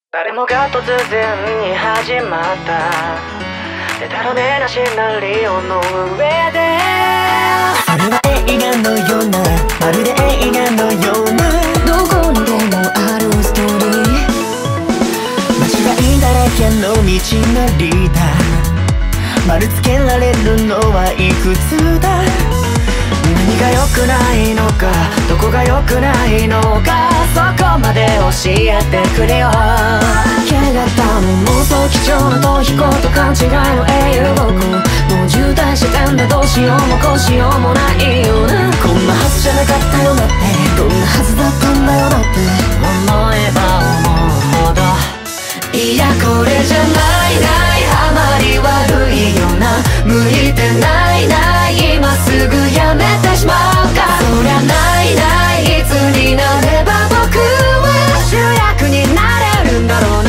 誰もが突然に始まったでたらめなシナリオの上で、 それは映画のような、まるで映画のような、 どこにでもあるストーリー、 間違いだらけの道のりだ。丸つけられるのはいくつだ。 何が良くないのか、どこが良くないのか、そこまで教えてくれよ。 汚ったの妄想貴重な逃避行と勘違いの英雄ごっこ、もう渋滞してんだ、どうしようもこうしようもないよな。 こんなはずじゃなかったよなって、 どんなはずだったんだよなって思えば思うほど、 いやこれじゃないない、あまり悪いよな、向いてないない、今すぐやめてしまうか。そりゃないない、いつになれば僕は主役になれるんだろうな。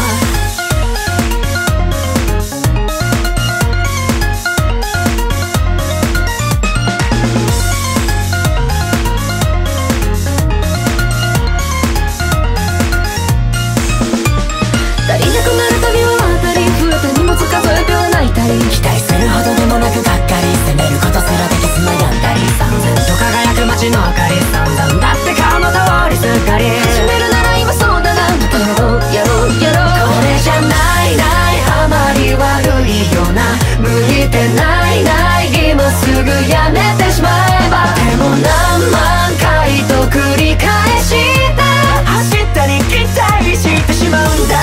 足りなくなる旅はあたり、増えた荷物数え秒泣いたり、 期待するほどでもなくがっかり、責めることすらできず悩んだり、 散々と輝く街の明かり、散々だって顔の通りすっかり、 始めるなら今そうだな、またやろうやろうやろう。 これじゃないない、あまり悪いよな、向いてないない、今すぐやめてしまえば。 でも何万回と繰り返した走ったり期待してしまうんだ。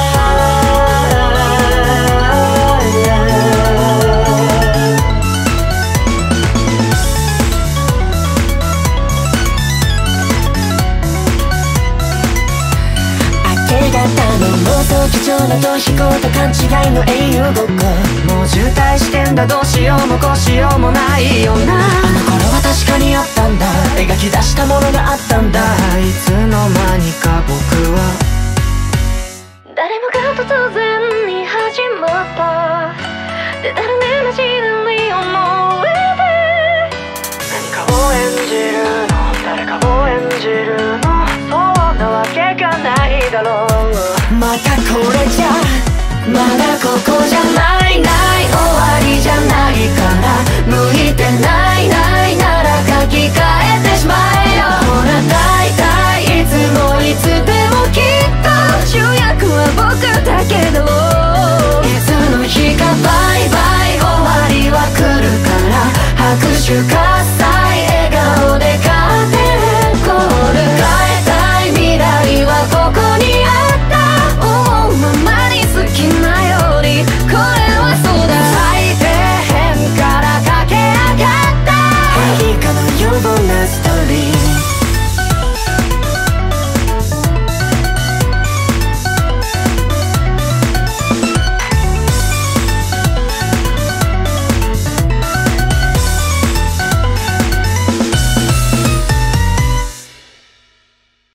妄想貴重な逃避行と勘違いの英雄ごっこ、 もう渋滞してんだ、どうしようもこうしようもないよな。 あの頃は確かにあったんだ、描き出したものがあったんだ。 いつの間にか僕は誰もが突然に始まったでたらめなシナリオの上で、 何かを演じるの、誰かを演じるの、そうなわけがないだろう。 またこれじゃまだここじゃないない、終わりじゃないから